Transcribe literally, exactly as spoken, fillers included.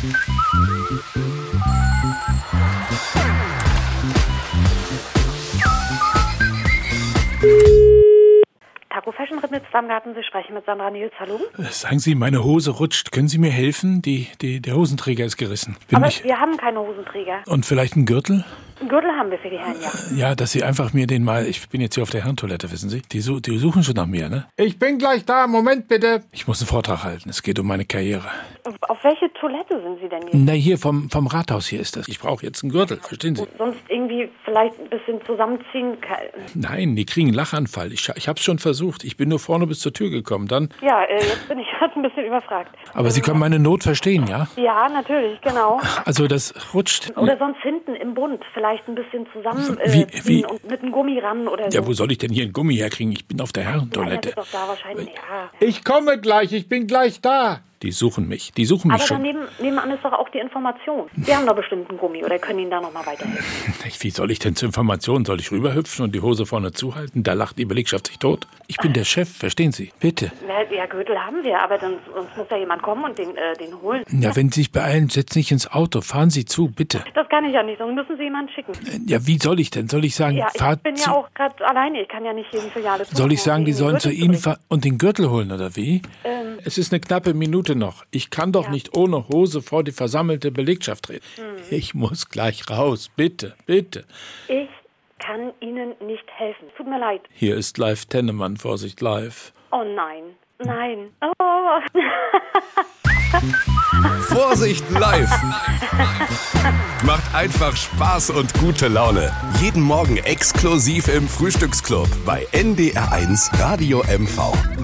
Taco Fashion Rittnitz Stammgarten, Sie sprechen mit Sandra Nils, hallo? Sagen Sie, meine Hose rutscht. Können Sie mir helfen? Die, die, der Hosenträger ist gerissen. Bin Aber ich... wir haben keine Hosenträger. Und vielleicht einen Gürtel? Einen Gürtel haben wir für die Herren, ja. Ja, dass Sie einfach mir den mal... Ich bin jetzt hier auf der Herrentoilette, wissen Sie? Die, su- die suchen schon nach mir, ne? Ich bin gleich da, Moment bitte. Ich muss einen Vortrag halten. Es geht um meine Karriere. Auf welche Toilette sind Sie denn jetzt? Na, hier vom, vom Rathaus hier ist das. Ich brauche jetzt einen Gürtel, verstehen Sie? Sonst irgendwie vielleicht ein bisschen zusammenziehen? Nein, die kriegen einen Lachanfall. Ich, ich hab's schon versucht. Ich bin nur vorne bis zur Tür gekommen. Dann... Ja, äh, jetzt bin ich gerade ein bisschen überfragt. Aber Sie können meine Not verstehen, ja? Ja, natürlich, genau. Also das rutscht... Oder sonst hinten im Bund vielleicht ein bisschen zusammen äh, Wie- ziehen wie? und mit einem Gummi ran oder so. Ja, wo soll ich denn hier einen Gummi herkriegen? Ich bin auf der Nein, Herrentoilette. das ist doch da wahrscheinlich, ja. Ich komme gleich, ich bin gleich da. Die suchen mich. Die suchen mich Aber schon. daneben nebenan ist doch auch die Information. Wir haben doch bestimmt einen Gummi oder können Ihnen da nochmal weiterhelfen. Wie soll ich denn zur Information? Soll ich rüberhüpfen und die Hose vorne zuhalten? Da lacht die Belegschaft sich tot. Ich bin der Chef, verstehen Sie? Bitte. Na, ja, Gürtel haben wir, aber dann sonst muss ja jemand kommen und den, äh, den holen. Ja, wenn Sie sich beeilen, setzen Sie sich ins Auto. Fahren Sie zu, bitte. Das kann ich ja nicht, sonst müssen Sie jemanden schicken. Ja, wie soll ich denn? Soll ich sagen, Ja, ich fahrt bin zu... ja auch gerade alleine, ich kann ja nicht jeden Filiale Soll ich sagen, die sollen zu Ihnen fahren? fahren und den Gürtel holen, oder wie? Ähm. Es ist eine knappe Minute noch. Ich kann doch Ja. nicht ohne Hose vor die versammelte Belegschaft treten. Hm. Ich muss gleich raus. Bitte, bitte. Ich kann Ihnen nicht helfen. Tut mir leid. Hier ist live Tennemann, Vorsicht live. Oh nein, nein. Oh. Vorsicht live! Macht einfach Spaß und gute Laune. Jeden Morgen exklusiv im Frühstücksclub bei N D R eins Radio M V.